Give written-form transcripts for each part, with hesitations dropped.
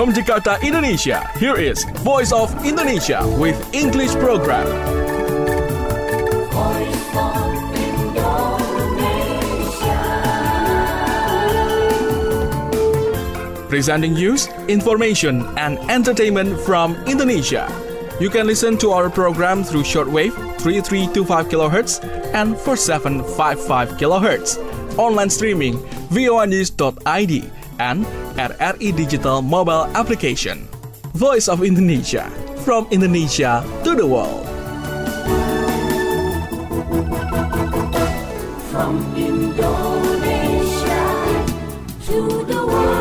From Jakarta, Indonesia, here is Voice of Indonesia with English program. Voice of Indonesia. Presenting news, information, and entertainment from Indonesia. You can listen to our program through shortwave 3325 kHz and 4755 kHz. Online streaming voanews.id and at RI Digital mobile application. Voice of Indonesia, from Indonesia to the world. From Indonesia to the world.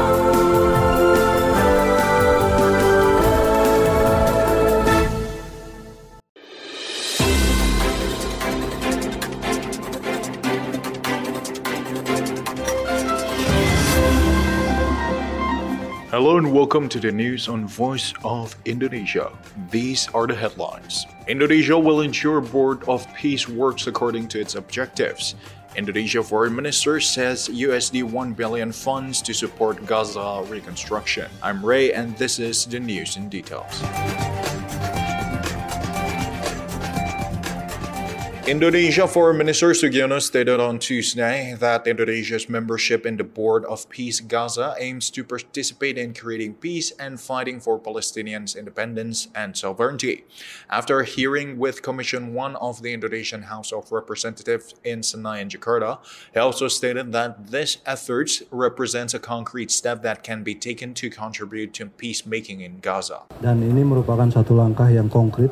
Hello and welcome to the news on Voice of Indonesia. These are the headlines. Indonesia will ensure Board of Peace works according to its objectives. Indonesia Foreign Minister says USD 1 billion funds to support Gaza reconstruction. I'm Ray and this is the news in details. Indonesia Foreign Minister Sugiono stated on Tuesday that Indonesia's membership in the Board of Peace Gaza aims to participate in creating peace and fighting for Palestinians' independence and sovereignty. After a hearing with Commission 1 of the Indonesian House of Representatives in Senayan, Jakarta, he also stated that this effort represents a concrete step that can be taken to contribute to peacemaking in Gaza. Dan ini merupakan satu langkah yang konkret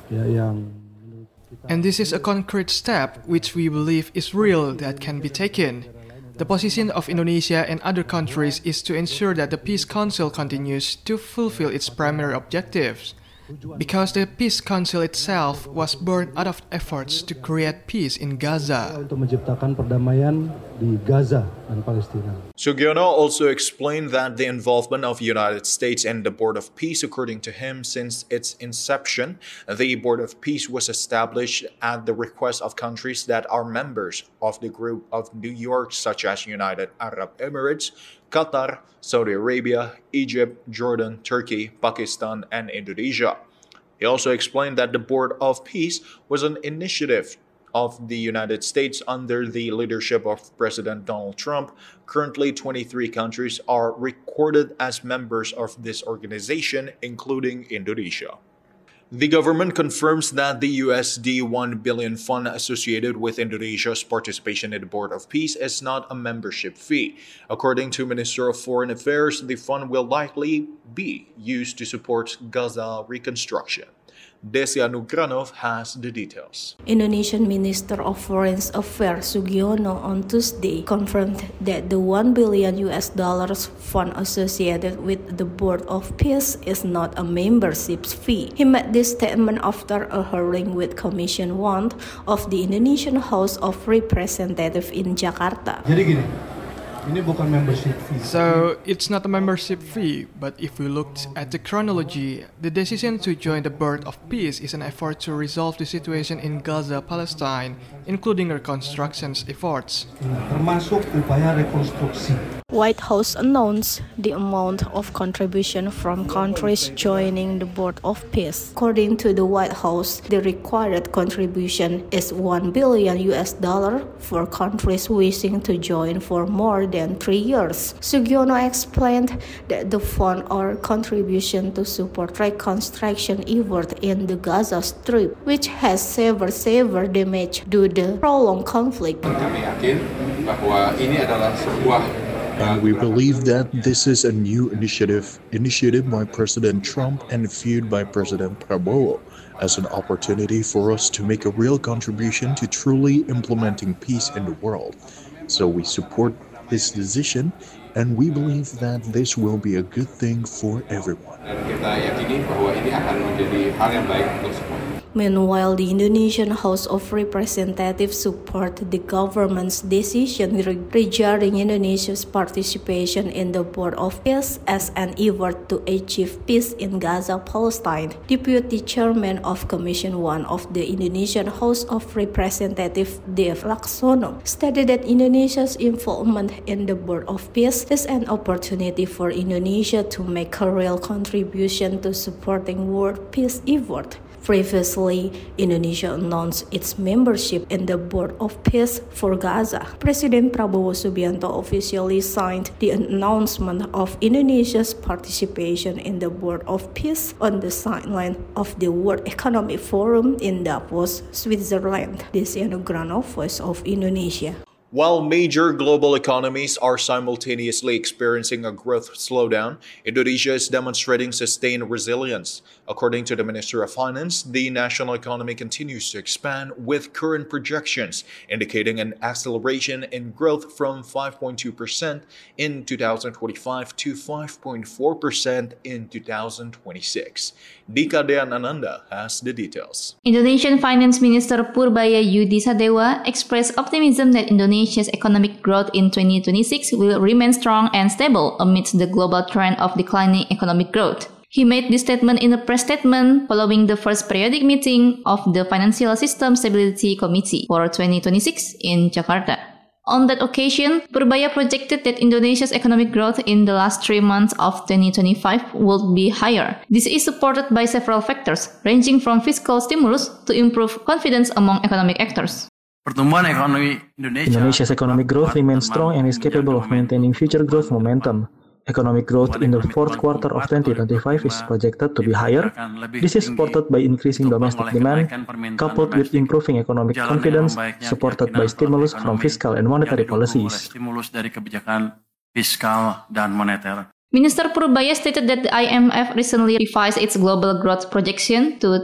And this is a concrete step which we believe is real that can be taken. The position of Indonesia and other countries is to ensure that the Peace Council continues to fulfill its primary objectives. Because the Peace Council itself was born out of efforts to create peace in Gaza. untuk menciptakan perdamaian di Gaza dan Palestina. Sugiono also explained that the involvement of the United States and the Board of Peace, according to him, since its inception, the Board of Peace was established at the request of countries that are members of the Group of New York, such as United Arab Emirates, Qatar, Saudi Arabia, Egypt, Jordan, Turkey, Pakistan, and Indonesia. He also explained that the Board of Peace was an initiative of the United States under the leadership of President Donald Trump. Currently, 23 countries are recorded as members of this organization, including Indonesia. The government confirms that the USD 1 billion fund associated with Indonesia's participation in the Board of Peace is not a membership fee. According to Minister of Foreign Affairs, the fund will likely be used to support Gaza reconstruction. Desia Nugranov has the details. Indonesian Minister of Foreign Affairs Sugiono on Tuesday confirmed that the $1 billion fund associated with the Board of Peace is not a membership fee. He made this statement after a hearing with Commission 1 of the Indonesian House of Representatives in Jakarta. Jadi gini, ini bukan membership fee. So, it's not a membership fee, but if we looked at the chronology, the decision to join the Board of Peace is an effort to resolve the situation in Gaza, Palestine, including reconstruction efforts. Termasuk upaya rekonstruksi. White House announced the amount of contribution from countries joining the Board of Peace. According to the White House, the required contribution is $1 billion for countries wishing to join for more than 3 years. Sugiono explained that the fund or contribution to support reconstruction effort in the Gaza Strip, which has severe damage due to prolonged conflict. Kami yakin bahwa ini adalah sebuah And we believe that this is a new initiative by President Trump and fueled by President Prabowo as an opportunity for us to make a real contribution to truly implementing peace in the world. So we support his decision and we believe that this will be a good thing for everyone. Dan kita yakini bahwa ini akan menjadi hal yang baik untuk semua. Meanwhile, the Indonesian House of Representatives support the government's decision regarding Indonesia's participation in the Board of Peace as an effort to achieve peace in Gaza, Palestine. Deputy Chairman of Commission 1 of the Indonesian House of Representatives, Dev Laksono, stated that Indonesia's involvement in the Board of Peace is an opportunity for Indonesia to make a real contribution to supporting world peace effort. Previously, Indonesia announced its membership in the Board of Peace for Gaza. President Prabowo Subianto officially signed the announcement of Indonesia's participation in the Board of Peace on the sideline of the World Economic Forum in Davos, Switzerland. Desiano Grano, Voice of Indonesia. While major global economies are simultaneously experiencing a growth slowdown, Indonesia is demonstrating sustained resilience. According to the Minister of Finance, the national economy continues to expand with current projections indicating an acceleration in growth from 5.2% in 2025 to 5.4% in 2026. Dika Dean Ananda has the details. Indonesian Finance Minister Purbaya Yudi Sadewa expressed optimism that Indonesia's economic growth in 2026 will remain strong and stable amidst the global trend of declining economic growth. He made this statement in a press statement following the first periodic meeting of the Financial System Stability Committee for 2026 in Jakarta. On that occasion, Purbaya projected that Indonesia's economic growth in the last 3 months of 2025 would be higher. This is supported by several factors, ranging from fiscal stimulus to improve confidence among economic actors. Pertumbuhan ekonomi Indonesia's economic growth remains strong and is capable of maintaining future growth momentum. Economic growth in the fourth quarter of 2025 is projected to be higher. This is supported by increasing domestic demand, coupled with improving economic confidence, supported by stimulus from fiscal and monetary policies. Minister Purbaya stated that the IMF recently revised its global growth projection to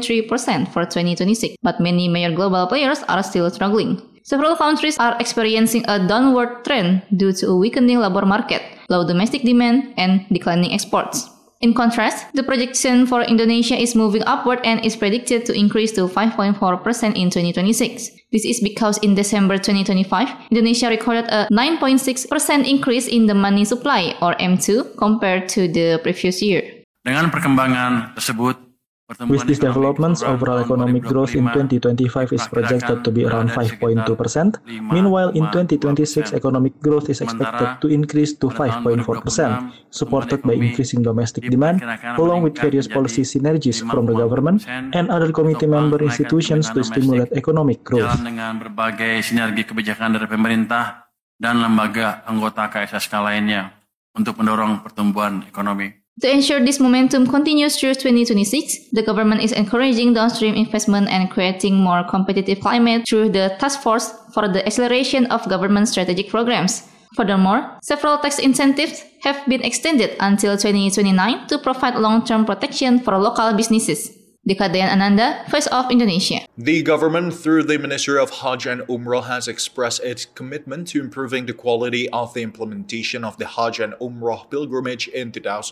3.3% for 2026, but many major global players are still struggling. Several countries are experiencing a downward trend due to a weakening labor market, low domestic demand, and declining exports. In contrast, the projection for Indonesia is moving upward and is predicted to increase to 5.4% in 2026. This is because in December 2025, Indonesia recorded a 9.6% increase in the money supply, or M2, compared to the previous year. Dengan perkembangan tersebut, with these developments, overall economic growth in 2025 is projected to be around 5.2%. Meanwhile, in 2026, economic growth is expected to increase to 5.4%, supported by increasing domestic demand, along with various policy synergies from the government and other committee member institutions to stimulate economic growth. Dengan berbagai sinergi kebijakan dari pemerintah dan lembaga anggota KSSK lainnya untuk mendorong pertumbuhan ekonomi. To ensure this momentum continues through 2026, the government is encouraging downstream investment and creating more competitive climate through the Task Force for the Acceleration of Government Strategic Programs. Furthermore, several tax incentives have been extended until 2029 to provide long-term protection for local businesses. Dika Dean Ananda, Voice of Indonesia. The government, through the Ministry of Hajj and Umrah, has expressed its commitment to improving the quality of the implementation of the Hajj and Umrah pilgrimage in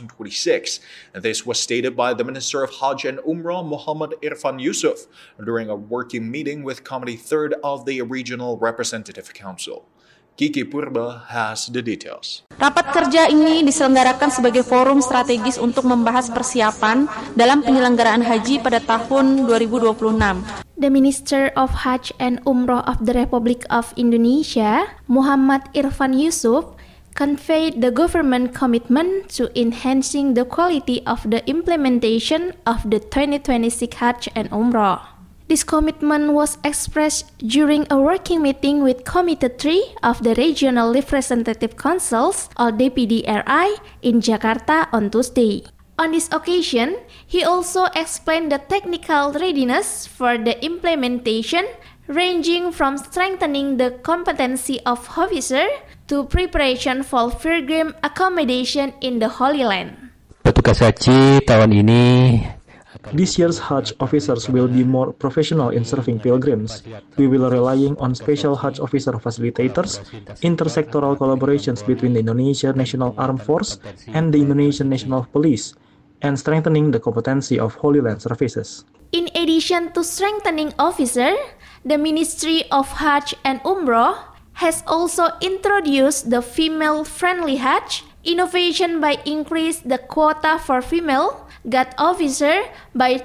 2026. And this was stated by the Minister of Hajj and Umrah, Muhammad Irfan Yusuf, during a working meeting with Committee 3rd of the Regional Representative Council. Kiki Purba has the details. Rapat kerja ini diselenggarakan sebagai forum strategis untuk membahas persiapan dalam penyelenggaraan haji pada tahun 2026. The Minister of Hajj and Umrah of the Republic of Indonesia, Muhammad Irfan Yusuf, conveyed the government commitment to enhancing the quality of the implementation of the 2026 Hajj and Umrah. This commitment was expressed during a working meeting with Committee 3 of the Regional Representative Councils, or DPDRI, in Jakarta on Tuesday. On this occasion, he also explained the technical readiness for the implementation, ranging from strengthening the competency of officers to preparation for pilgrim accommodation in the Holy Land. Petugas haji tahun ini This year's Hajj officers will be more professional in serving pilgrims. We will relying on special Hajj officer facilitators, intersectoral collaborations between the Indonesian National Armed Force and the Indonesian National Police, and strengthening the competency of Holy Land services. In addition to strengthening officers, the Ministry of Hajj and Umrah has also introduced the female-friendly Hajj innovation by increase the quota for female guard officer by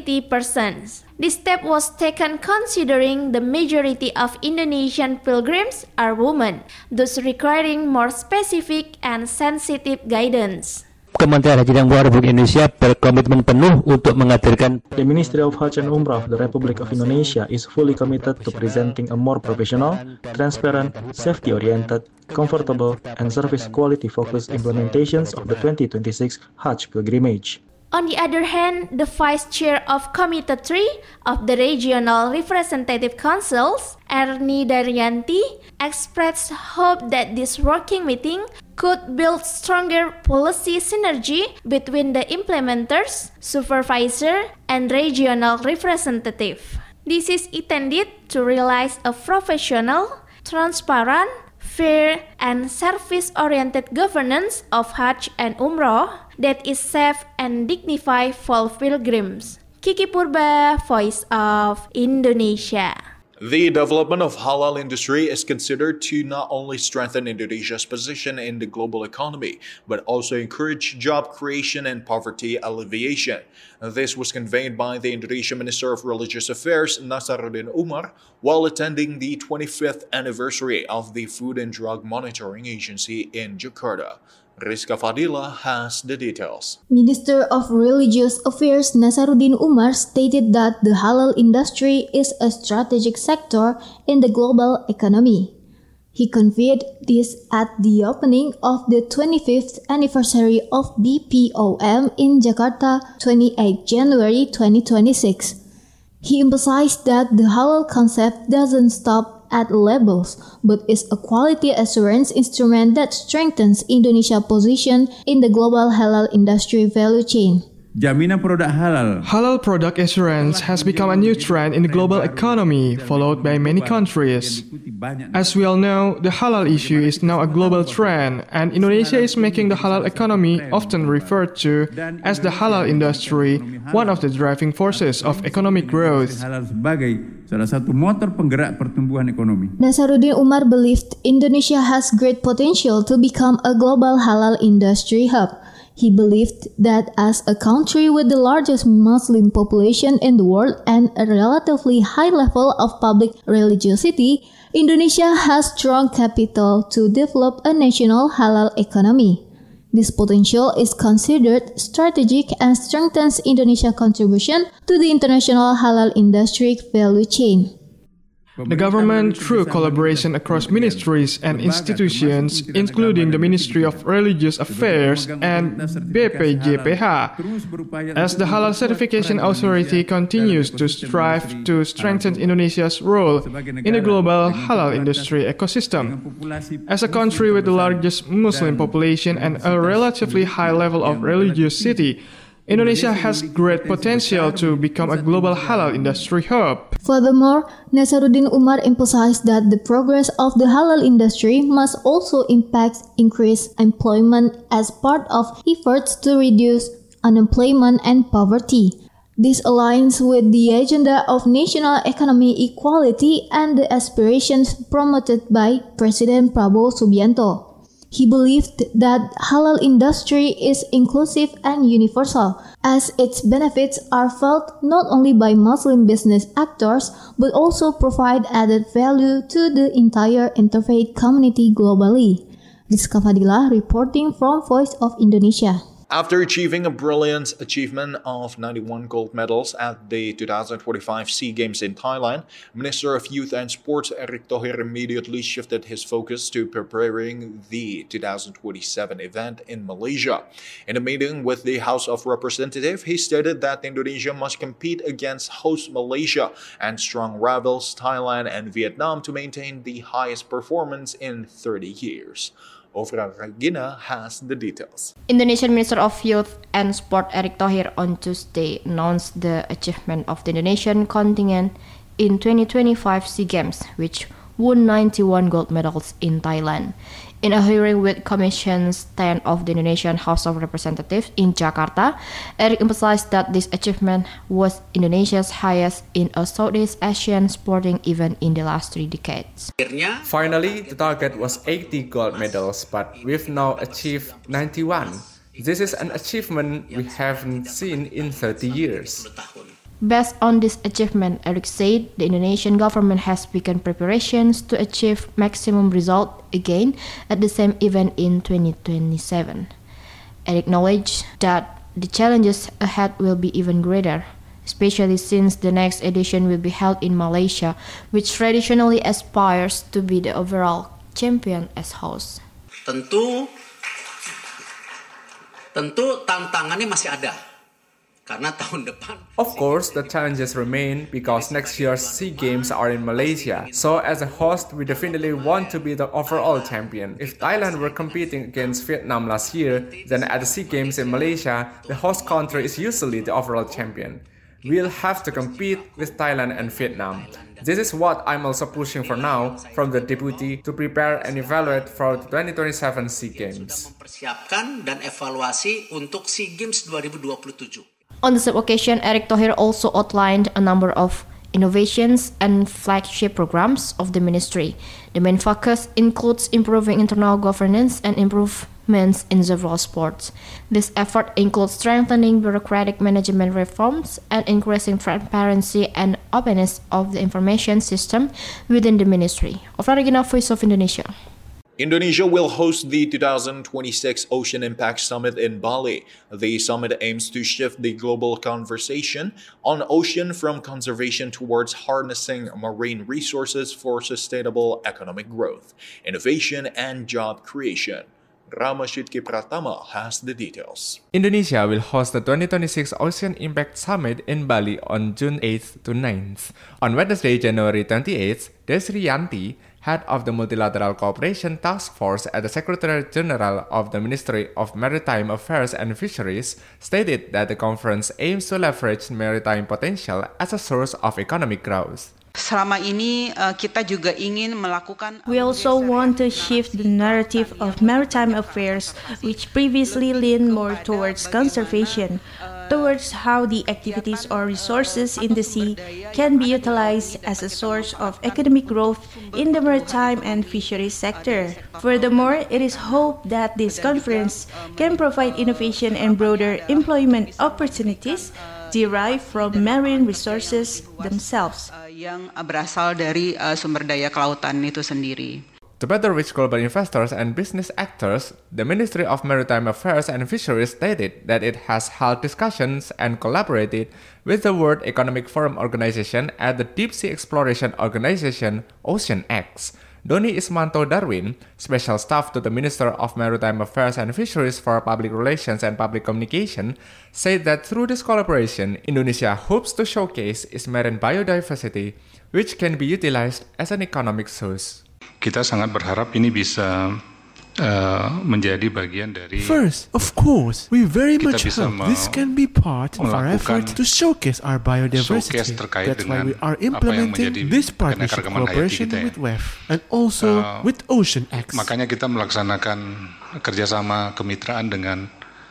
33%. This step was taken considering the majority of Indonesian pilgrims are women, thus requiring more specific and sensitive guidance. Kementerian Haji dan Umrah Republik Indonesia berkomitmen penuh untuk menghadirkan. The Ministry of Hajj and Umrah of the Republic of Indonesia is fully committed to presenting a more professional, transparent, safety-oriented, comfortable, and service quality-focused implementations of the 2026 Hajj pilgrimage. On the other hand, the Vice Chair of Committee 3 of the Regional Representative Councils, Erni Daryanti, expressed hope that this working meeting could build stronger policy synergy between the implementers, supervisor, and regional representative. This is intended to realize a professional, transparent, fair, and service-oriented governance of Hajj and Umrah that is safe and dignified for pilgrims. Kiki Purba, Voice of Indonesia. The development of halal industry is considered to not only strengthen Indonesia's position in the global economy, but also encourage job creation and poverty alleviation. This was conveyed by the Indonesian Minister of Religious Affairs, Nasaruddin Umar, while attending the 25th anniversary of the Food and Drug Monitoring Agency in Jakarta. Rizka Fadila has the details. Minister of Religious Affairs Nasaruddin Umar stated that the halal industry is a strategic sector in the global economy. He conveyed this at the opening of the 25th anniversary of BPOM in Jakarta, 28 January 2026. He emphasized that the halal concept doesn't stop at labels, but is a quality assurance instrument that strengthens Indonesia's position in the global halal industry value chain. Jaminan produk halal. Halal product assurance has become a new trend in the global economy, followed by many countries. As we all know, the halal issue is now a global trend, and Indonesia is making the halal economy, often referred to as the halal industry, one of the driving forces of economic growth. Salah satu motor penggerak pertumbuhan ekonomi. Nasaruddin Umar believed Indonesia has great potential to become a global halal industry hub. He believed that as a country with the largest Muslim population in the world and a relatively high level of public religiosity, Indonesia has strong capital to develop a national halal economy. This potential is considered strategic and strengthens Indonesia's contribution to the international halal industry value chain. The government, through collaboration across ministries and institutions, including the Ministry of Religious Affairs and BPJPH, as the Halal Certification Authority continues to strive to strengthen Indonesia's role in the global halal industry ecosystem. As a country with the largest Muslim population and a relatively high level of religiosity, Indonesia has great potential to become a global halal industry hub. Furthermore, Nasaruddin Umar emphasized that the progress of the halal industry must also impact increased employment as part of efforts to reduce unemployment and poverty. This aligns with the agenda of national economic equality and the aspirations promoted by President Prabowo Subianto. He believed that halal industry is inclusive and universal, as its benefits are felt not only by Muslim business actors, but also provide added value to the entire interfaith community globally. Rizka Fadila reporting from Voice of Indonesia. After achieving a brilliant achievement of 91 gold medals at the 2025 SEA Games in Thailand, Minister of Youth and Sports Erick Thohir immediately shifted his focus to preparing the 2027 event in Malaysia. In a meeting with the House of Representatives, he stated that Indonesia must compete against host Malaysia and strong rivals Thailand and Vietnam to maintain the highest performance in 30 years. Ofra Regina has the details. Indonesian Minister of Youth and Sport Erick Thohir on Tuesday announced the achievement of the Indonesian contingent in 2025 SEA Games, which won 91 gold medals in Thailand. In a hearing with Commission's 10 of the Indonesian House of Representatives in Jakarta, Erick emphasized that this achievement was Indonesia's highest in a Southeast Asian sporting event in the last 3 decades. Finally, the target was 80 gold medals, but we've now achieved 91. This is an achievement we haven't seen in 30 years. Based on this achievement, Erick said the Indonesian government has begun preparations to achieve maximum result again at the same event in 2027. Erick acknowledged that the challenges ahead will be even greater, especially since the next edition will be held in Malaysia, which traditionally aspires to be the overall champion as host. Tentu tantangannya masih ada. Karena tahun depan. Of course, the challenges remain because next year's SEA Games are in Malaysia. So as a host, we definitely want to be the overall champion. If Thailand were competing against Vietnam last year, then at the SEA Games in Malaysia, the host country is usually the overall champion. We'll have to compete with Thailand and Vietnam. This is what I'm also pushing for now from the deputy to prepare and evaluate for the 2027 SEA Games. Mempersiapkan dan evaluasi untuk SEA Games 2027. On the same occasion, Erick Thohir also outlined a number of innovations and flagship programs of the ministry. The main focus includes improving internal governance and improvements in several sports. This effort includes strengthening bureaucratic management reforms and increasing transparency and openness of the information system within the ministry. Ofra Regina, Voice of Indonesia. Indonesia will host the 2026 Ocean Impact Summit in Bali. The summit aims to shift the global conversation on ocean from conservation towards harnessing marine resources for sustainable economic growth, innovation, and job creation. Ramashidki Pratama has the details. Indonesia will host the 2026 Ocean Impact Summit in Bali on June 8th to 9th. On Wednesday, January 28th, Desri Yanti, head of the Multilateral Cooperation Task Force at the Secretariat General of the Ministry of Maritime Affairs and Fisheries, stated that the conference aims to leverage maritime potential as a source of economic growth. Selama ini kita juga ingin melakukan. We also want to shift the narrative of maritime affairs, which previously leaned more towards conservation, towards how the activities or resources in the sea can be utilized as a source of economic growth in the maritime and fisheries sector. Furthermore, it is hoped that this conference can provide innovation and broader employment opportunities derived from marine resources themselves. Yang berasal dari sumber daya kelautan itu sendiri. To better reach global investors and business actors, the Ministry of Maritime Affairs and Fisheries stated that it has held discussions and collaborated with the World Economic Forum Organization and the Deep Sea Exploration Organization, OceanX. Doni Ismanto Darwin, Special Staff to the Minister of Maritime Affairs and Fisheries for Public Relations and Public Communication, said that through this collaboration, Indonesia hopes to showcase its marine biodiversity, which can be utilized as an economic source. Kita sangat berharap ini bisa menjadi bagian dari. First, of course, we very much hope this can be part of our effort to showcase our biodiversity. That's why we are implementing this partnership cooperation with WEF and also with OceanX. Makanya kita melaksanakan kerjasama kemitraan dengan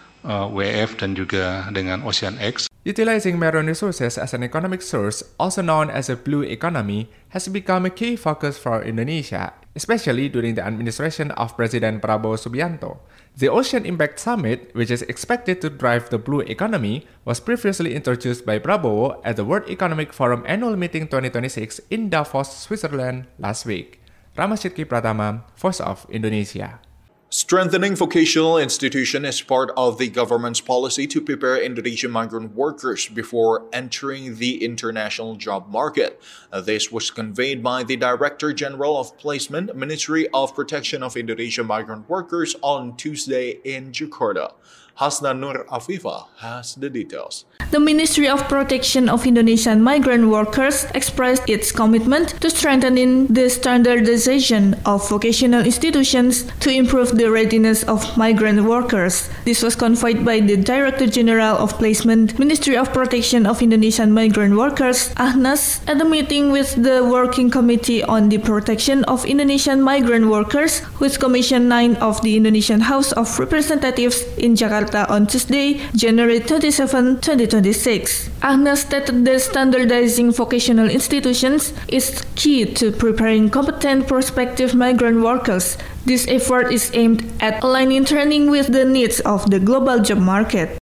WEF dan juga dengan OceanX. Utilizing marine resources as an economic source, also known as a blue economy, has become a key focus for Indonesia, especially during the administration of President Prabowo Subianto. The Ocean Impact Summit, which is expected to drive the blue economy, was previously introduced by Prabowo at the World Economic Forum Annual Meeting 2026 in Davos, Switzerland last week. Ramashidki Pratama, Voice of Indonesia. Strengthening vocational institution is part of the government's policy to prepare Indonesian migrant workers before entering the international job market. This was conveyed by the Director General of Placement, Ministry of Protection of Indonesian Migrant Workers on Tuesday in Jakarta. Hasna Nur Afifa has the details. The Ministry of Protection of Indonesian Migrant Workers expressed its commitment to strengthening the standardization of vocational institutions to improve the readiness of migrant workers. This was conveyed by the Director General of Placement, Ministry of Protection of Indonesian Migrant Workers, Ahnas, at a meeting with the Working Committee on the Protection of Indonesian Migrant Workers, with Commission 9 of the Indonesian House of Representatives in Jakarta on Tuesday, January 27, 2026. Ahnas stated that standardizing vocational institutions is key to preparing competent prospective migrant workers. This effort is aimed at aligning training with the needs of the global job market.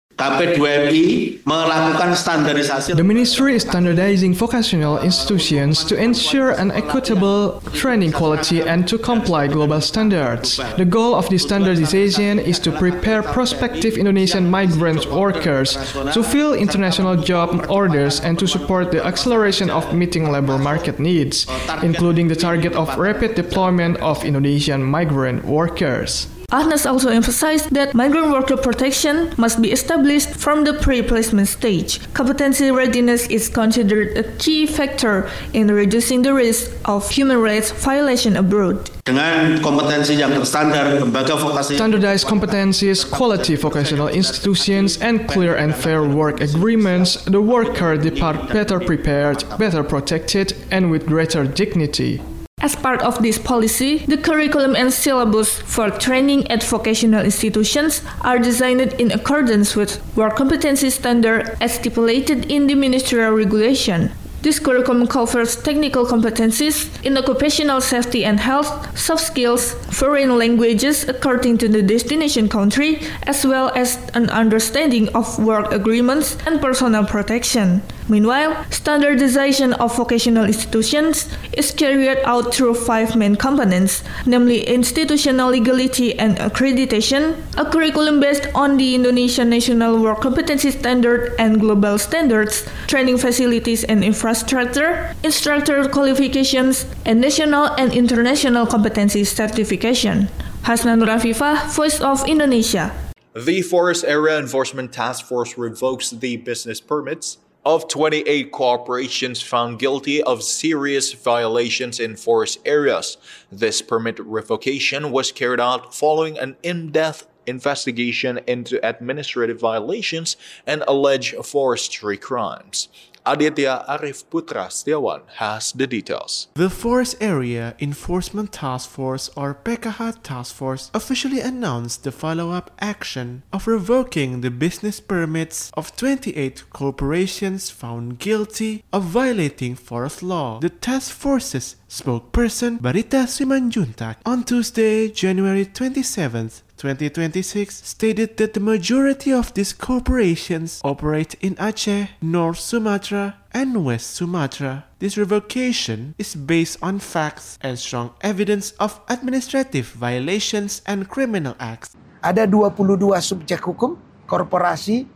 KP2MI melakukan standarisasi. The ministry is standardizing vocational institutions to ensure an equitable training quality and to comply global standards. The goal of this standardization is to prepare prospective Indonesian migrant workers to fill international job orders and to support the acceleration of meeting labor market needs, including the target of rapid deployment of Indonesian migrant workers. Ahnas also emphasized that migrant worker protection must be established from the pre-placement stage. Competency readiness is considered a key factor in reducing the risk of human rights violation abroad. Dengan kompetensi yang terstandar, lembaga vokasi. Standardized competencies, quality vocational institutions, and clear and fair work agreements, the worker depart better prepared, better protected, and with greater dignity. As part of this policy, the curriculum and syllabus for training at vocational institutions are designed in accordance with work competency standard as stipulated in the ministerial regulation. This curriculum covers technical competencies in occupational safety and health, soft skills, foreign languages according to the destination country, as well as an understanding of work agreements and personal protection. Meanwhile, standardization of vocational institutions is carried out through 5 main components, namely institutional legality and accreditation, a curriculum based on the Indonesian National Work Competency Standard and global standards, training facilities and infrastructure, instructor qualifications, and national and international competency certification. Hasna Nur Afifa, Voice of Indonesia. The Forest Area Enforcement Task Force revokes the business permits of 28 corporations found guilty of serious violations in forest areas. This permit revocation was carried out following an in-depth investigation into administrative violations and alleged forestry crimes. Aditya Arif Putra Setiawan has the details. The Forest Area Enforcement Task Force, or PKH Task Force, officially announced the follow-up action of revoking the business permits of 28 corporations found guilty of violating forest law. The task force's spokesperson, Barita Simanjuntak, on Tuesday, January 27th, 2026, stated that the majority of these corporations operate in Aceh, North Sumatra, and West Sumatra. This revocation is based on facts and strong evidence of administrative violations and criminal acts. Ada 22 subjek hukum korporasi.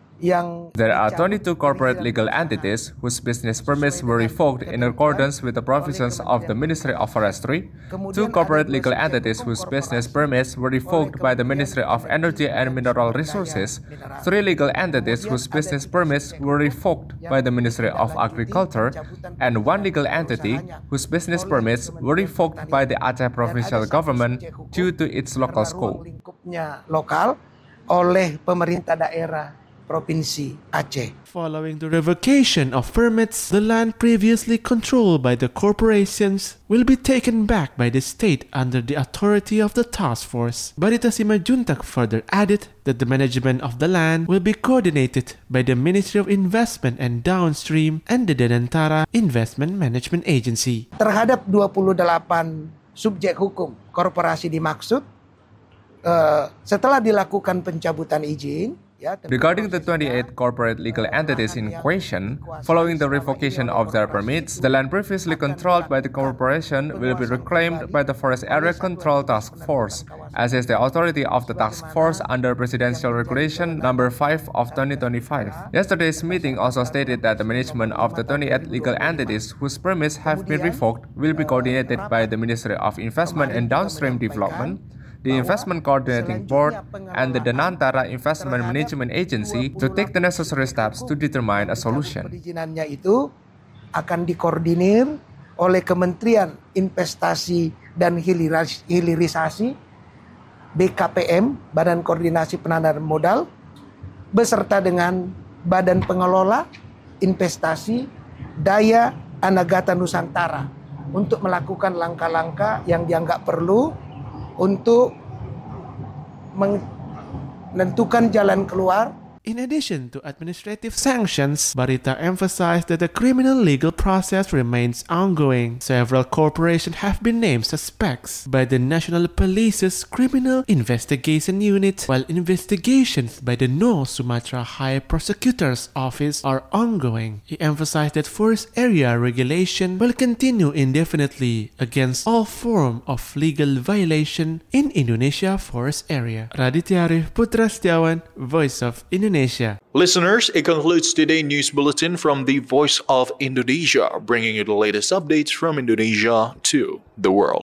There are 22 corporate legal entities whose business permits were revoked in accordance with the provisions of the Ministry of Forestry, 2 corporate legal entities whose business permits were revoked by the Ministry of Energy and Mineral Resources, 3 legal entities whose business permits were revoked by the Ministry of Agriculture, and 1 legal entity whose business permits were revoked by the Aceh Provincial Government due to its local scope. Lokal oleh pemerintah daerah Provinsi Aceh. Following the revocation of permits, the land previously controlled by the corporations will be taken back by the state under the authority of the task force. Barita Simanjuntak further added that the management of the land will be coordinated by the Ministry of Investment and Downstream and the Danantara Investment Management Agency. Terhadap 28 subjek hukum korporasi dimaksud, setelah dilakukan pencabutan izin. Regarding the 28 corporate legal entities in question, following the revocation of their permits, the land previously controlled by the corporation will be reclaimed by the Forest Area Control Task Force, as is the authority of the task force under Presidential Regulation No. 5 of 2025. Yesterday's meeting also stated that the management of the 28 legal entities whose permits have been revoked will be coordinated by the Ministry of Investment and Downstream Development, the Investment Coordinating Board, and the Danantara Investment Management Agency to take the necessary steps to determine a solution. Perizinannya itu akan dikoordinir oleh Kementerian Investasi dan Hilirisasi, BKPM, Badan Koordinasi Penanaman Modal, beserta dengan Badan Pengelola Investasi Daya Anagata Nusantara untuk melakukan langkah-langkah yang dianggap perlu untuk menentukan jalan keluar. In addition to administrative sanctions, Barita emphasized that the criminal legal process remains ongoing. Several corporations have been named suspects by the National Police's Criminal Investigation Unit, while investigations by the North Sumatra High Prosecutor's Office are ongoing. He emphasized that forest area regulation will continue indefinitely against all forms of legal violation in Indonesia forest area. Raditya Arif Putra Setiawan, Voice of Indonesia. Listeners, it concludes today's news bulletin from the Voice of Indonesia, bringing you the latest updates from Indonesia to the world.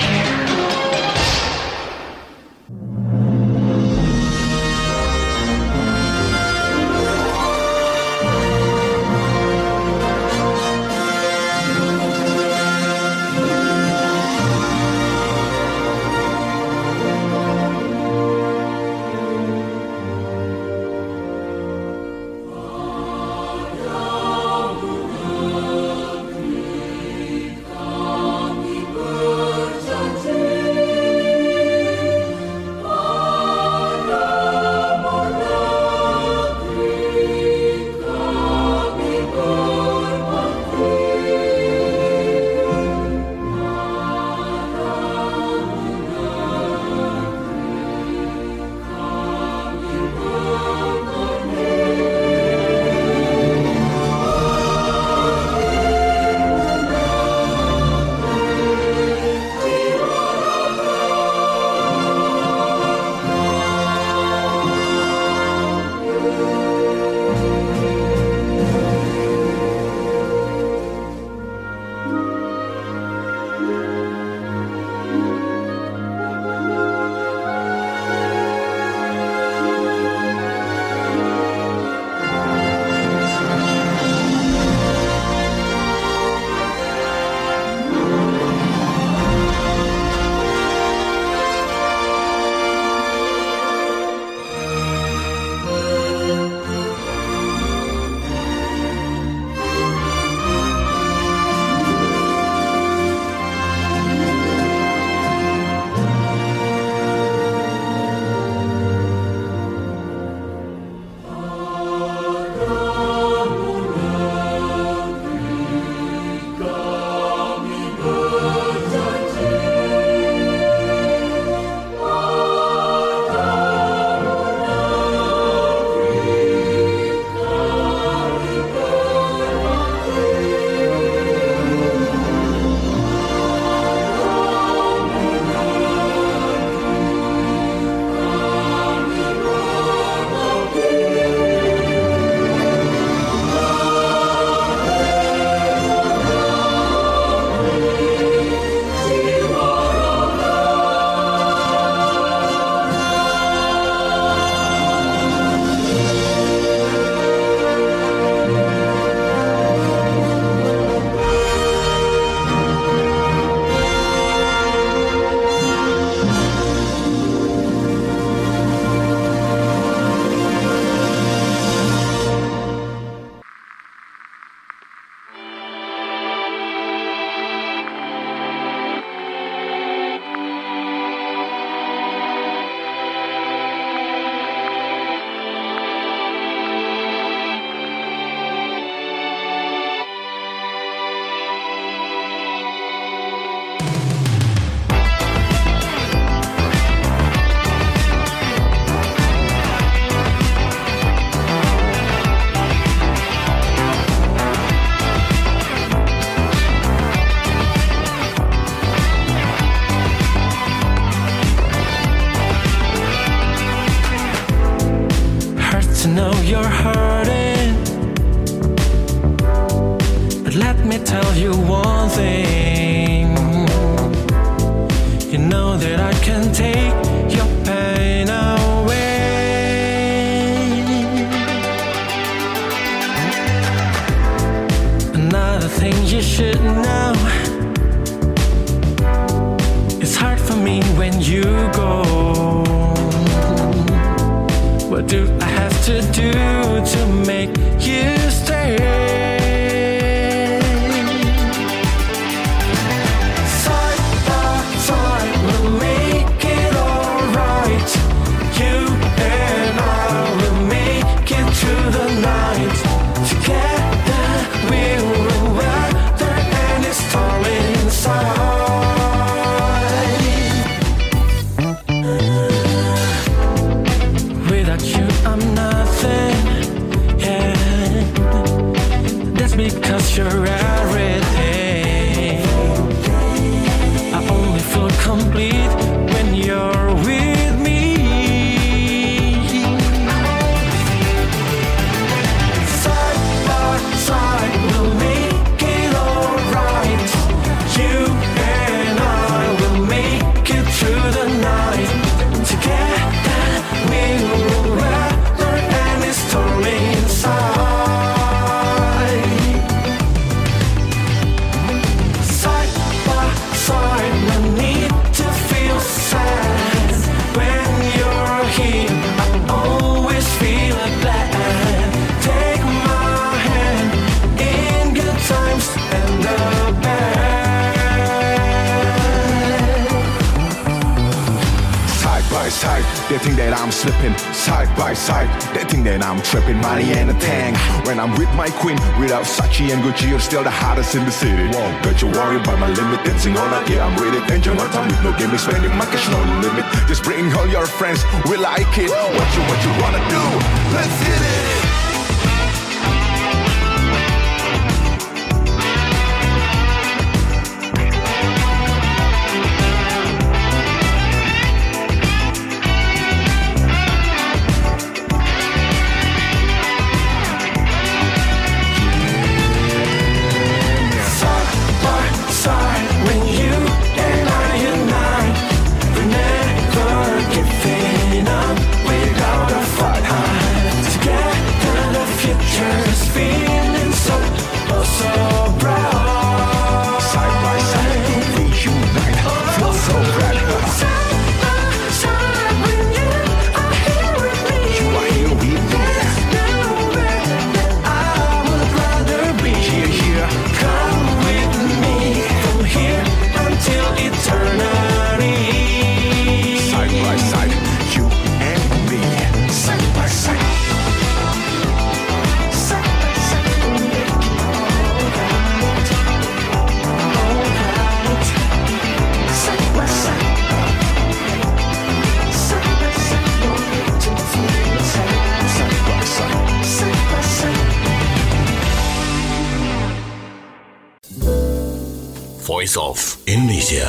tell you one thing. You know that I can take you should know. It's hard for me when you go. What do I have to do to make you stay? Side by side, we'll make it alright. You and I will make it through the night. Together we will weather any storm inside. Without you I'm nothing, yeah. That's because you're everything. I only feel complete when you're with me. Side by side, we'll make it alright. You and I will make it through the night. Together we will weather any storm inside. Side by side, no need to feel sad. When you're here, I always feel glad. Take my hand in good times and the bad. Side by side, they think that I'm slipping. Side by side, they think that I'm tripping. Money in a tank. When I'm with my queen, without Sachi and Gucci, you're still the hottest in the city. Whoa, don't you worry about my limit. Dancing all night, yeah, I'm with it. Enjoy my time with no gimmicks. Spending my cash, no limit. Just bring all your friends, we like it. What you wanna do? Let's hit it. Side by side, when you and I unite, we never giving up without a fight. Together the future's feeling so, oh so bright. Side by side, we unite. Feel so bright. Side by side, when you are here with me, You are here with me. there's nowhere that I would rather be. Here. Come with me from here until eternity. Side by side, you and me. Side by side. Side by side, we'll make it alright. Alright. Side by side. Side by side, we'll make it through the side. Side by side. Side by side. Voice of Indonesia.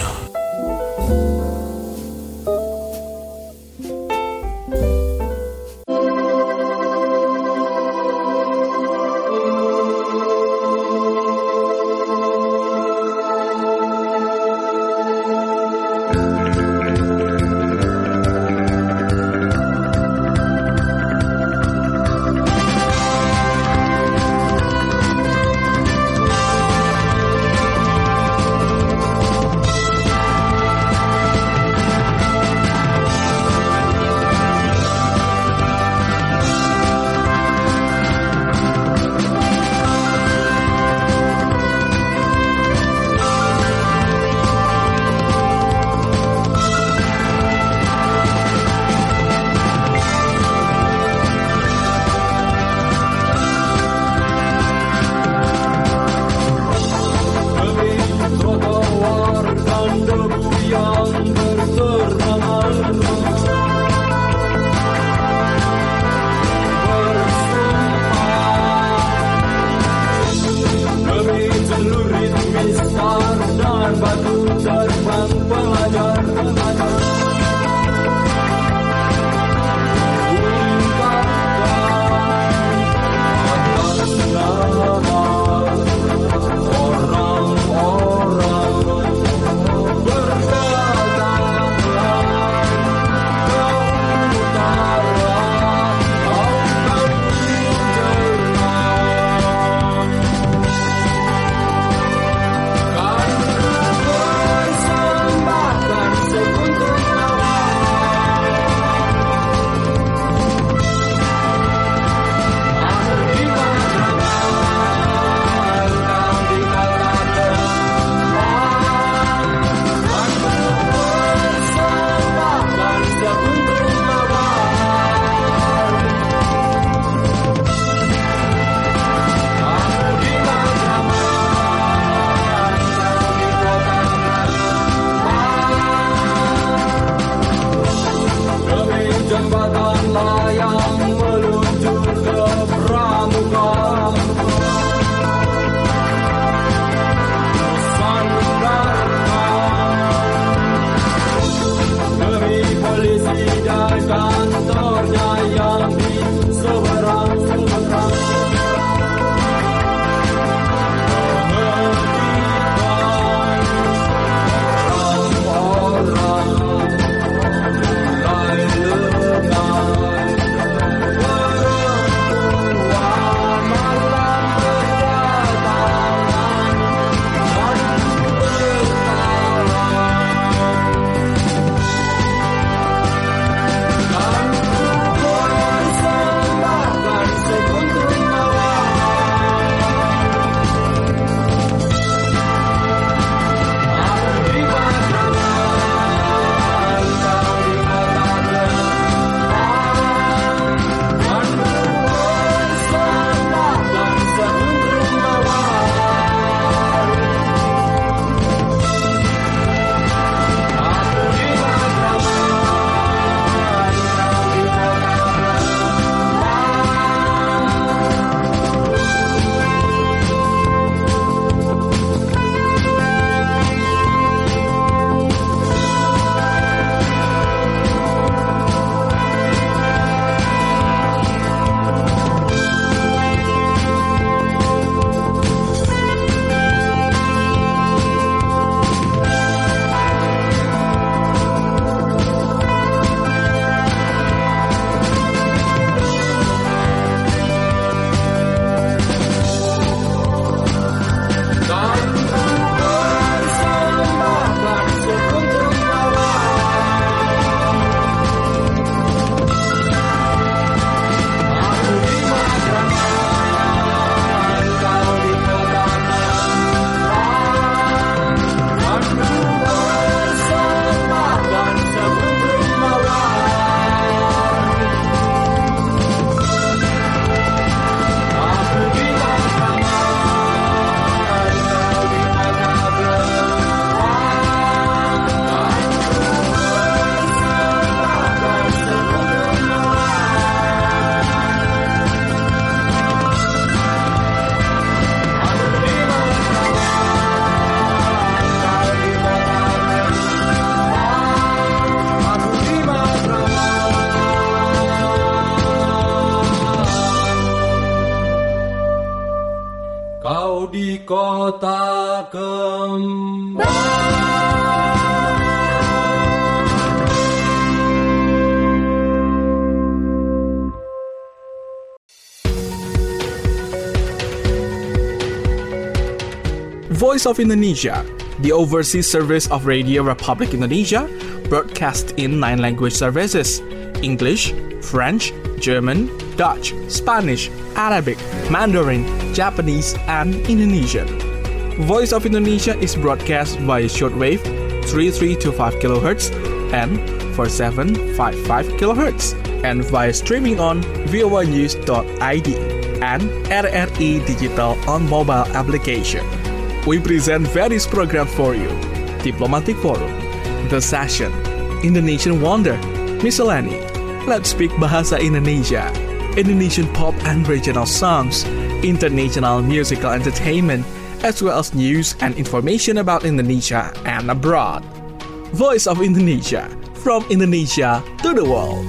Voice of Indonesia, the overseas service of Radio Republic Indonesia, broadcast in 9 language services: English, French, German, Dutch, Spanish, Arabic, Mandarin, Japanese, and Indonesian. Voice of Indonesia is broadcast via shortwave 3325 kHz and 4755 kHz, and via streaming on voanews.id and RRI Digital on mobile application. We present various programs for you: Diplomatic Forum, The Session, Indonesian Wonder, Miscellany, Let's Speak Bahasa Indonesia, Indonesian pop and regional songs, international musical entertainment, as well as news and information about Indonesia and abroad. Voice of Indonesia, from Indonesia to the world.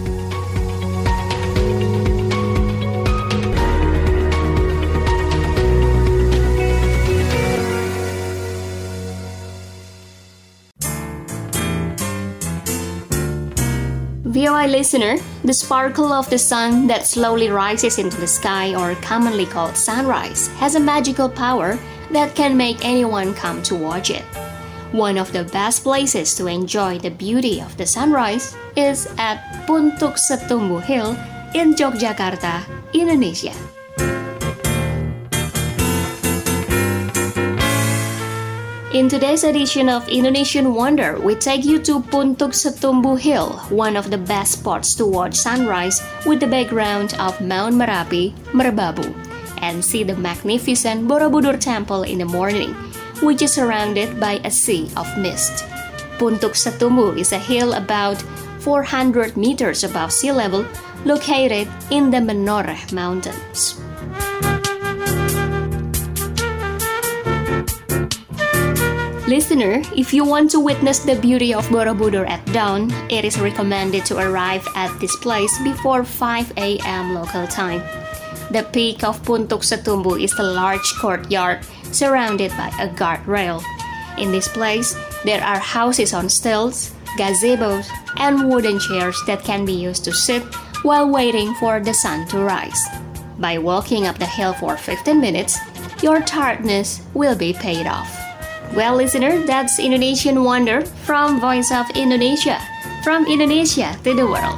VOA listener, the sparkle of the sun that slowly rises into the sky, or commonly called sunrise, has a magical power that can make anyone come to watch it. One of the best places to enjoy the beauty of the sunrise is at Puntuk Setumbu Hill in Yogyakarta, Indonesia. In today's edition of Indonesian Wonder, we take you to Puntuk Setumbu Hill, one of the best spots to watch sunrise with the background of Mount Merapi, Merbabu, and see the magnificent Borobudur Temple in the morning, which is surrounded by a sea of mist. Puntuk Setumbu is a hill about 400 meters above sea level, located in the Menoreh Mountains. Listener, if you want to witness the beauty of Borobudur at dawn, it is recommended to arrive at this place before 5 a.m. local time. The peak of Puntuk Setumbu is a large courtyard surrounded by a guardrail. In this place, there are houses on stilts, gazebos, and wooden chairs that can be used to sit while waiting for the sun to rise. By walking up the hill for 15 minutes, your tiredness will be paid off. Well, listener, that's Indonesian Wonder from Voice of Indonesia, from Indonesia to the world.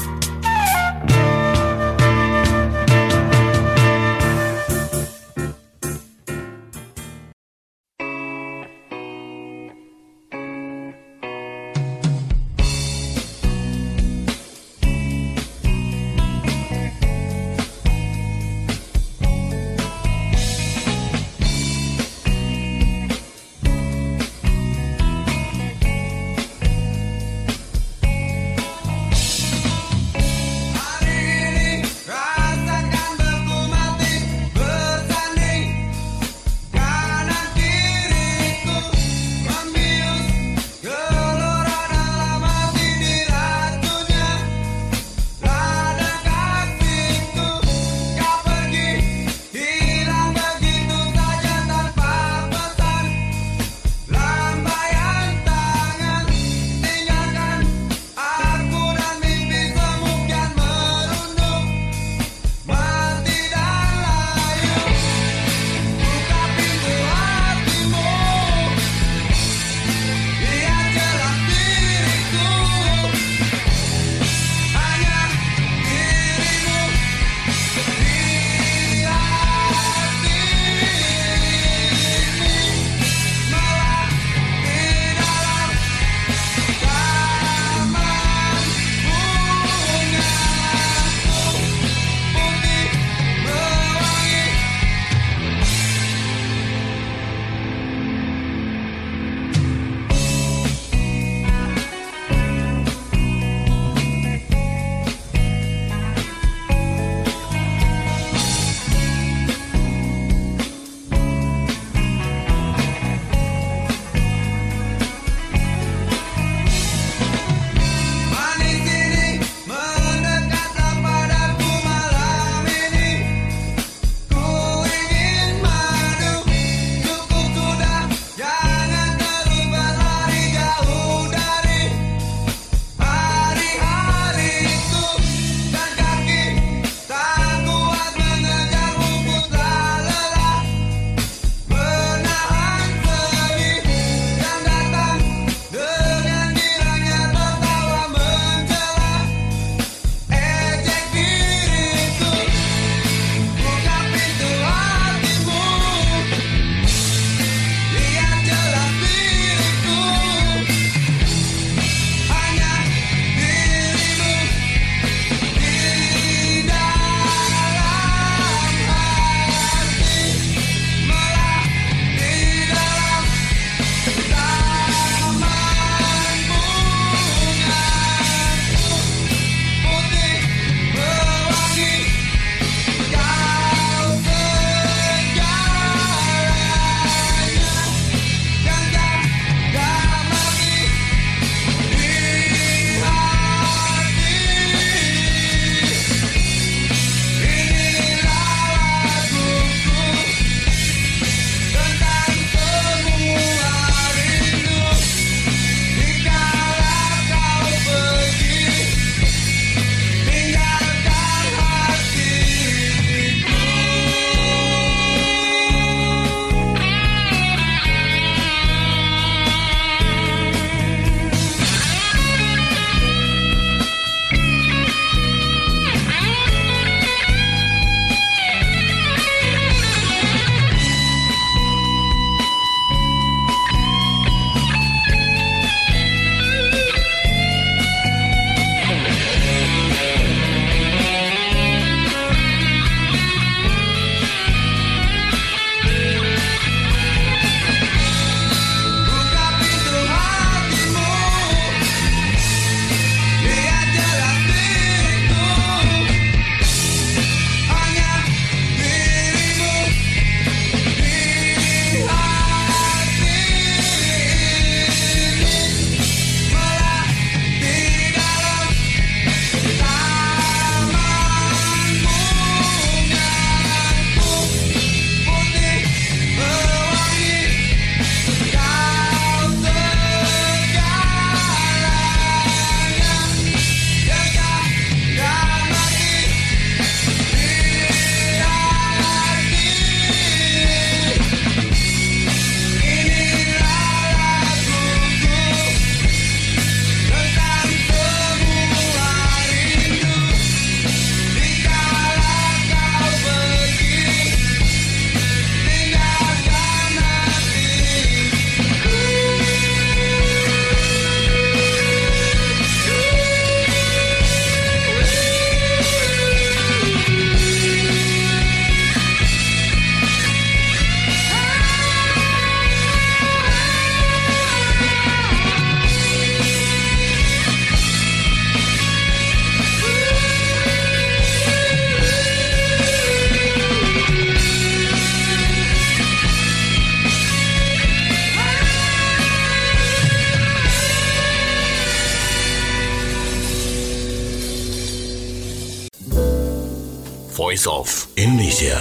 Voice of Indonesia.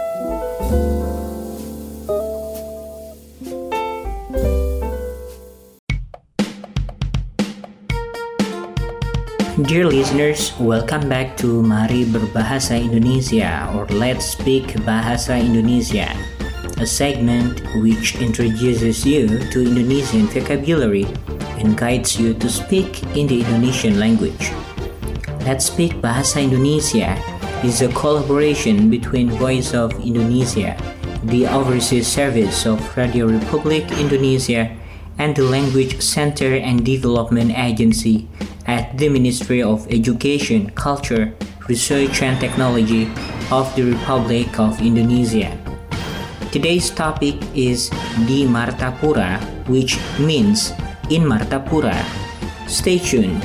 Dear listeners, welcome back to Mari Berbahasa Indonesia, or Let's Speak Bahasa Indonesia, a segment which introduces you to Indonesian vocabulary and guides you to speak in the Indonesian language. Let's Speak Bahasa Indonesia is a collaboration between Voice of Indonesia, the Overseas Service of Radio Republik Indonesia, and the Language Center and Development Agency at the Ministry of Education, Culture, Research and Technology of the Republic of Indonesia. Today's topic is Di Martapura, which means in Martapura. Stay tuned.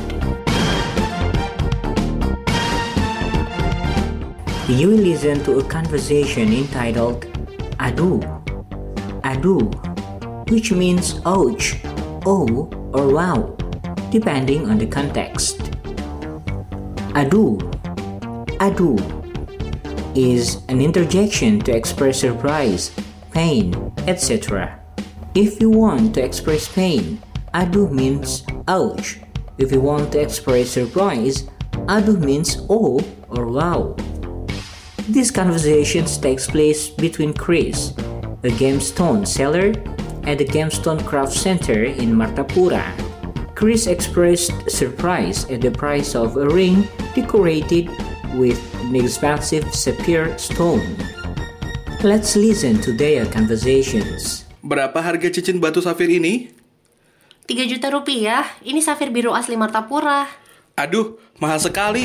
You will listen to a conversation entitled Aduh, Aduh, which means ouch, oh, or wow, depending on the context. Aduh, aduh is an interjection to express surprise, pain, etc. If you want to express pain, aduh means ouch. If you want to express surprise, aduh means oh or wow. This conversation takes place between Chris, a gemstone seller, at the Gemstone Craft Center in Martapura. Chris expressed surprise at the price of a ring decorated with an expensive sapphire stone. Let's listen to their conversations. Berapa harga cincin batu safir ini? 3 juta rupiah. Ini safir biru asli Martapura. Aduh, mahal sekali.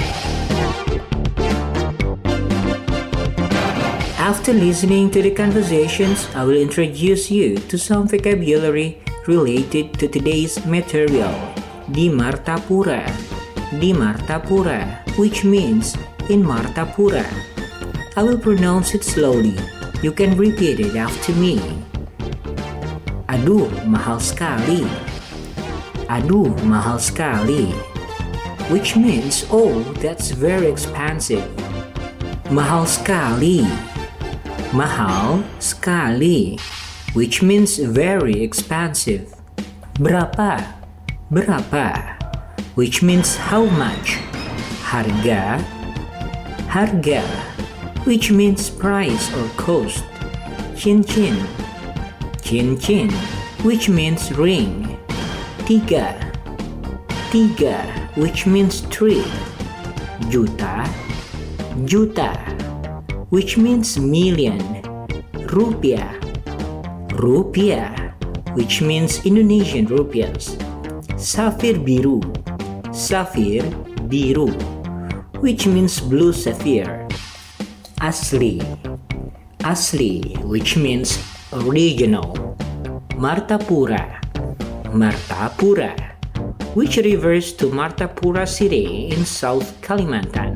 After listening to the conversations, I will introduce you to some vocabulary related to today's material. Di Martapura. Di Martapura, which means in Martapura. I will pronounce it slowly. You can repeat it after me. Aduh, mahal sekali. Aduh, mahal sekali. Which means, oh, that's very expensive. Mahal sekali. Mahal sekali, which means very expensive. Berapa? Berapa, which means how much. Harga. Harga, which means price or cost. Cincin. Cincin, which means ring. Tiga. Tiga, which means 3. Juta. Juta, which means million. Rupiah. Rupiah, which means Indonesian rupiahs. Safir biru. Safir biru, which means blue sapphire. Asli. Asli, which means original. Martapura. Martapura, which refers to Martapura City in South Kalimantan.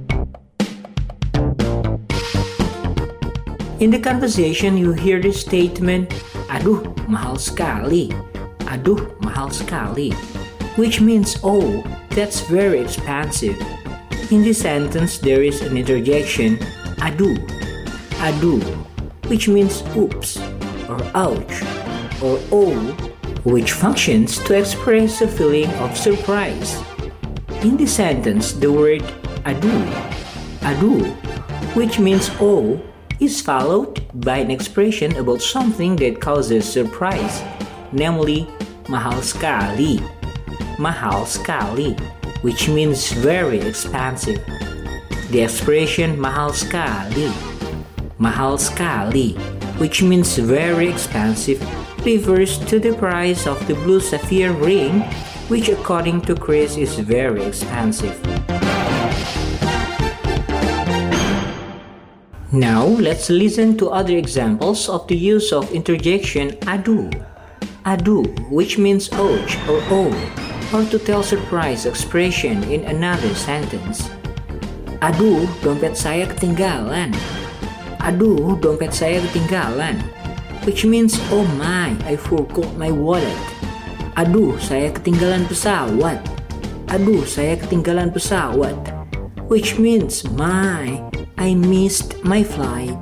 In the conversation, you hear the statement, aduh, mahal sekali. Aduh, mahal sekali, which means, oh, that's very expensive. In this sentence, there is an interjection, aduh. Aduh, which means oops, or ouch, or oh, which functions to express a feeling of surprise. In this sentence, the word aduh, aduh, which means oh, is followed by an expression about something that causes surprise, namely mahal sekali. Mahal sekali, which means very expensive. The expression mahal sekali, which means very expensive, refers to the price of the blue sapphire ring, which according to Chris is very expensive. Now, let's listen to other examples of the use of interjection aduh. Aduh, which means ouch or oh, or to tell surprise expression in another sentence. Aduh, dompet saya ketinggalan. Aduh, dompet saya ketinggalan, which means oh my, I forgot my wallet. Aduh, saya ketinggalan pesawat. Aduh, saya ketinggalan pesawat, which means my, I missed my flight.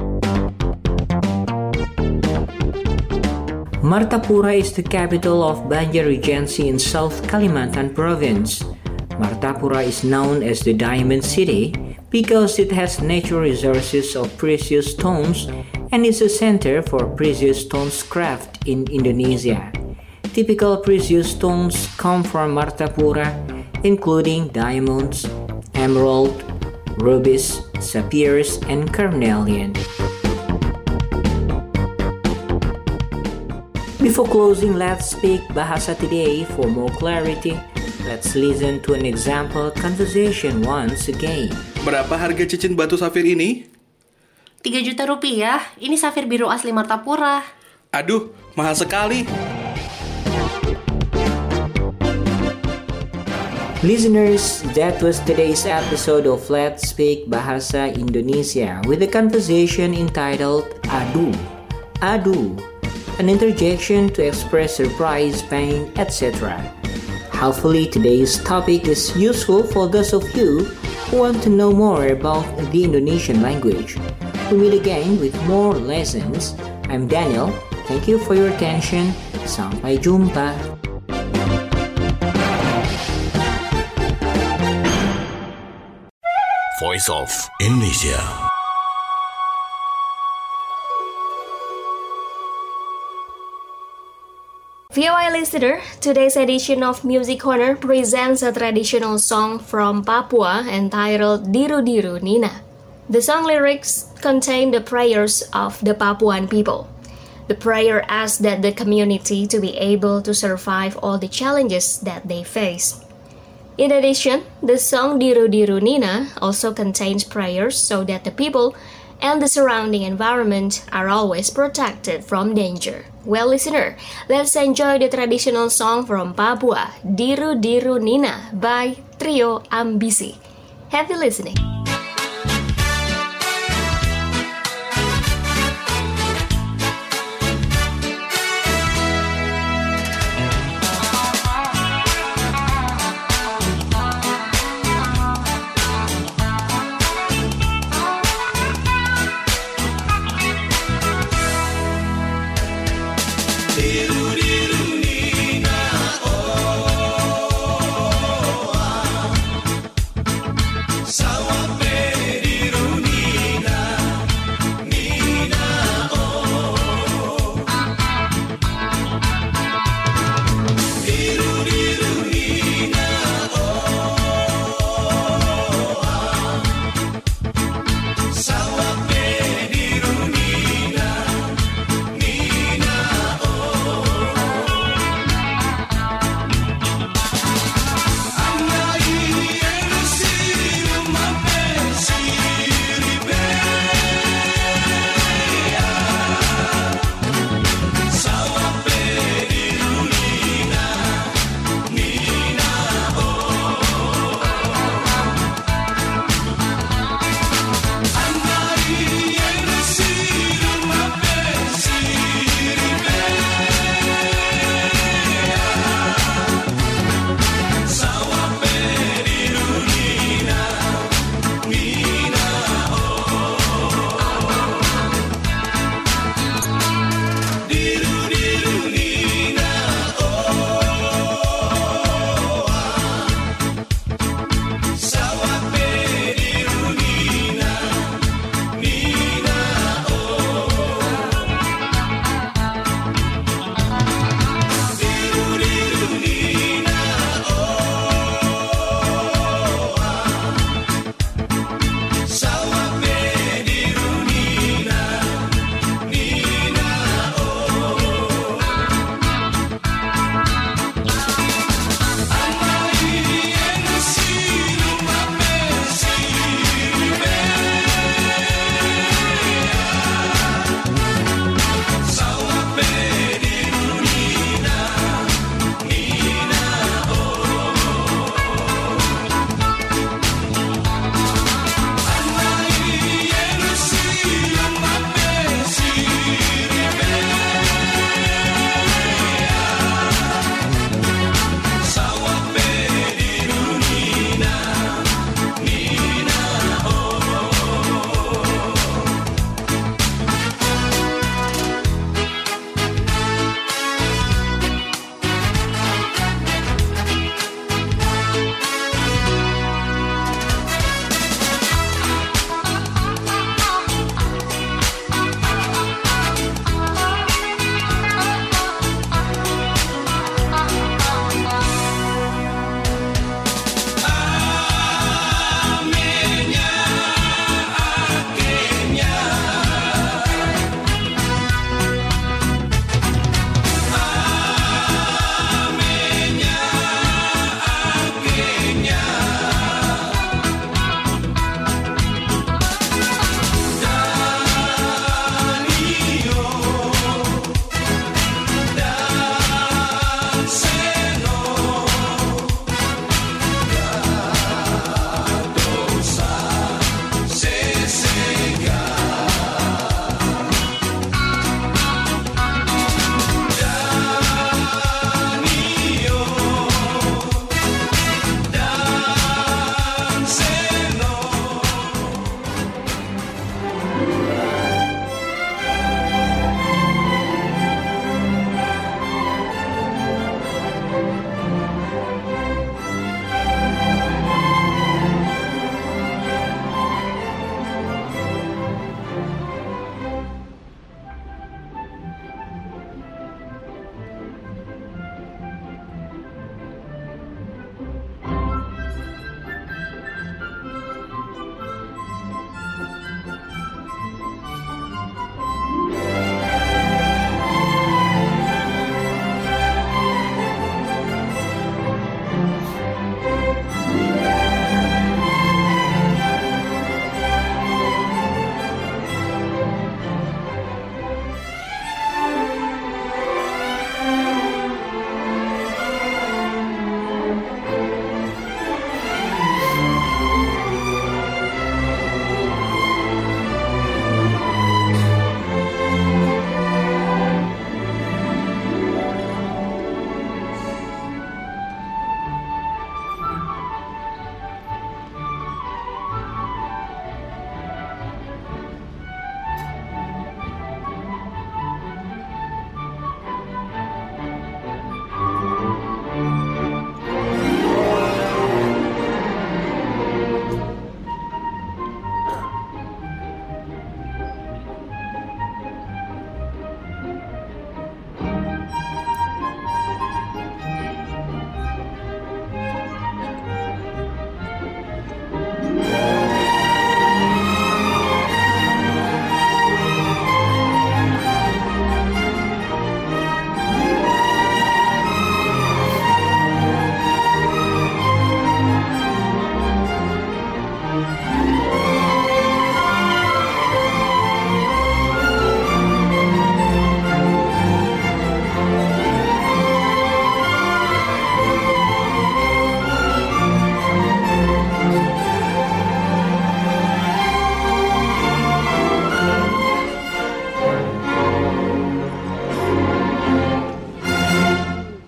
Martapura is the capital of Banjar Regency in South Kalimantan Province. Martapura is known as the Diamond City because it has natural resources of precious stones and is a center for precious stones craft in Indonesia. Typical precious stones come from Martapura, including diamonds, emerald, rubies, sapphires, and carnelian. Before closing Let's Speak Bahasa Today, for more clarity, let's listen to an example conversation once again. Berapa harga cincin batu safir ini? 3 juta rupiah. Ini safir biru asli Martapura. Aduh, mahal sekali. Listeners, that was today's episode of Let's Speak Bahasa Indonesia with a conversation entitled Adu. Adu, an interjection to express surprise, pain, etc. Hopefully today's topic is useful for those of you who want to know more about the Indonesian language. We meet again with more lessons. I'm Daniel. Thank you for your attention. Sampai jumpa. Voice of Indonesia. VOA listener, today's edition of Music Corner presents a traditional song from Papua entitled Diru Diru Nina. The song lyrics contain the prayers of the Papuan people. The prayer asks that the community to be able to survive all the challenges that they face. In addition, the song Diru Diru Nina also contains prayers so that the people and the surrounding environment are always protected from danger. Well, listener, let's enjoy the traditional song from Papua, Diru Diru Nina by Trio Ambisi. Happy listening.